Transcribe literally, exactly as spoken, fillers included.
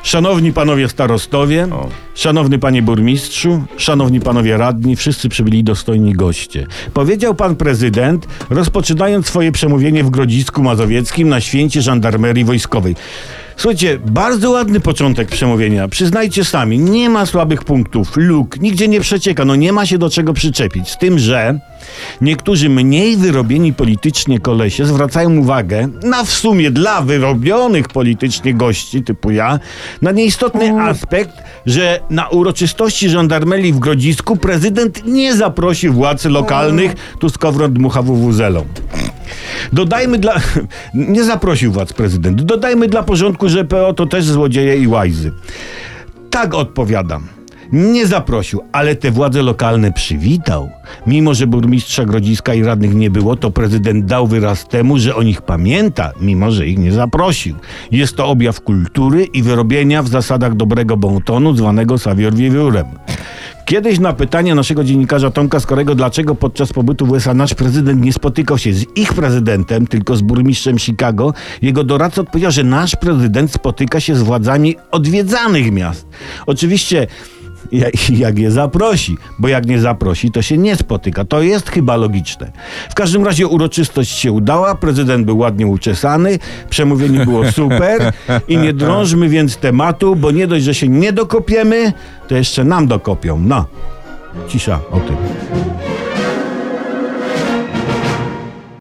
Szanowni panowie starostowie, O. szanowny panie burmistrzu, szanowni panowie radni, wszyscy przybyli dostojni goście. Powiedział pan prezydent, rozpoczynając swoje przemówienie w Grodzisku Mazowieckim na święcie żandarmerii wojskowej. Słuchajcie, bardzo ładny początek przemówienia. Przyznajcie sami, nie ma słabych punktów, luk, nigdzie nie przecieka, no nie ma się do czego przyczepić. Z tym, że niektórzy mniej wyrobieni politycznie kolesie zwracają uwagę na w sumie dla wyrobionych politycznie gości, typu ja, na nieistotny aspekt, że na uroczystości żandarmerii w Grodzisku prezydent nie zaprosi władz lokalnych, tu skowron dmucha wuwuzelą. Dodajmy dla... Nie zaprosił władz prezydent. Dodajmy dla porządku, że P O to też złodzieje i łajzy. Tak odpowiadam. Nie zaprosił, ale te władze lokalne przywitał. Mimo że burmistrza Grodziska i radnych nie było, to prezydent dał wyraz temu, że o nich pamięta, mimo że ich nie zaprosił. Jest to objaw kultury i wyrobienia w zasadach dobrego bon tonu, zwanego savior vivurem. Kiedyś na pytanie naszego dziennikarza Tomka Skorego, dlaczego podczas pobytu w U S A nasz prezydent nie spotykał się z ich prezydentem, tylko z burmistrzem Chicago, jego doradca odpowiedział, że nasz prezydent spotyka się z władzami odwiedzanych miast. Oczywiście jak, jak je zaprosi, bo jak nie zaprosi, to się nie spotyka. To jest chyba logiczne. W każdym razie uroczystość się udała, prezydent był ładnie uczesany, przemówienie było super i nie drążmy więc tematu, bo nie dość, że się nie dokopiemy, to jeszcze nam dokopią. No, cisza o tym.